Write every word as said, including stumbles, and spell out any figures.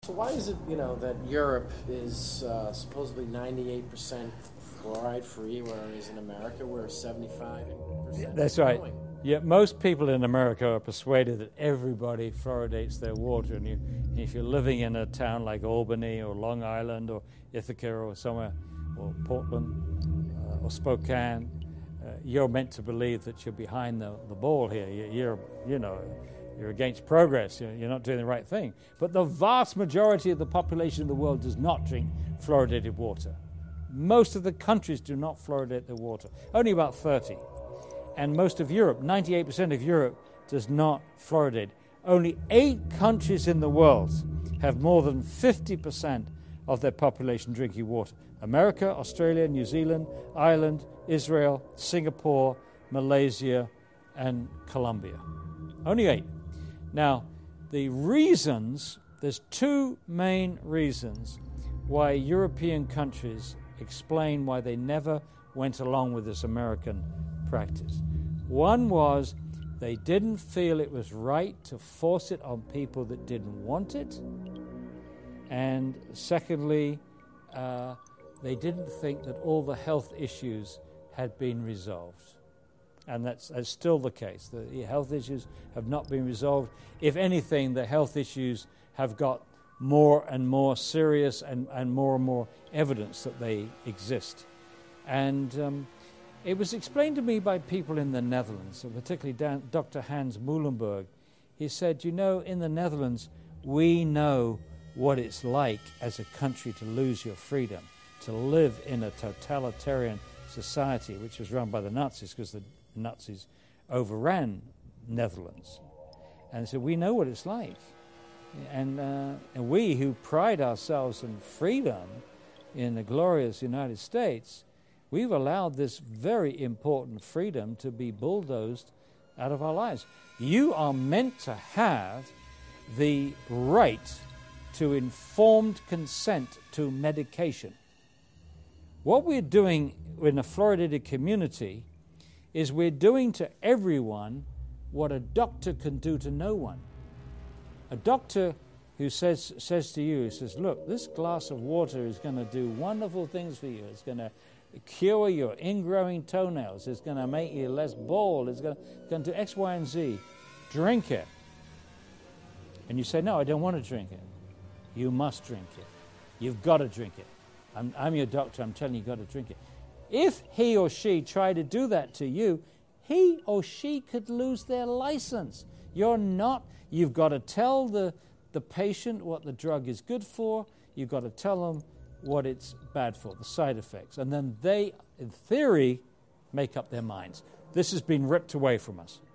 So why is it, you know, that Europe is uh, supposedly ninety-eight percent fluoride free, whereas in America we're seventy-five percent? That's right. Yeah, most people in America are persuaded that everybody fluoridates their water, and you, if you're living in a town like Albany or Long Island or Ithaca or somewhere, or Portland uh, or Spokane, uh, you're meant to believe that you're behind the, the ball here. You, you're, you know, you're against progress. You're, you're not doing the right thing. But the vast majority of the population of the world does not drink fluoridated water. Most of the countries do not fluoridate their water. Only about thirty. And most of Europe, ninety-eight percent of Europe, does not fluoridate. Only eight countries in the world have more than fifty percent of their population drinking water. America, Australia, New Zealand, Ireland, Israel, Singapore, Malaysia, and Colombia. Only eight. Now, the reasons, there's two main reasons why European countries explain why they never went along with this American practice. One was they didn't feel it was right to force it on people that didn't want it. And secondly, uh, they didn't think that all the health issues had been resolved. And that's, that's still the case. The health issues have not been resolved. If anything, the health issues have got more and more serious and, and more and more evidence that they exist. And um, it was explained to me by people in the Netherlands, particularly Dan, Doctor Hans Muhlenberg. He said, you know, in the Netherlands, we know what it's like as a country to lose your freedom, to live in a totalitarian society, which was run by the Nazis because the Nazis overran Netherlands. And so we know what it's like. And, uh, and we who pride ourselves in freedom in the glorious United States, we've allowed this very important freedom to be bulldozed out of our lives. You are meant to have the right to informed consent to medication. What we're doing in a fluoridated community is we're doing to everyone what a doctor can do to no one. A doctor who says says to you, he says, look, this glass of water is going to do wonderful things for you. It's going to cure your ingrowing toenails. It's going to make you less bald. It's going to, going to do X, Y, and Z. Drink it. And you say, no, I don't want to drink it. You must drink it. You've got to drink it. I'm, I'm your doctor. I'm telling you, you've got to drink it. If he or she tried to do that to you, he or she could lose their license. You're not, you've got to tell the, the patient what the drug is good for. You've got to tell them what it's bad for, the side effects. And then they, in theory, make up their minds. This has been ripped away from us.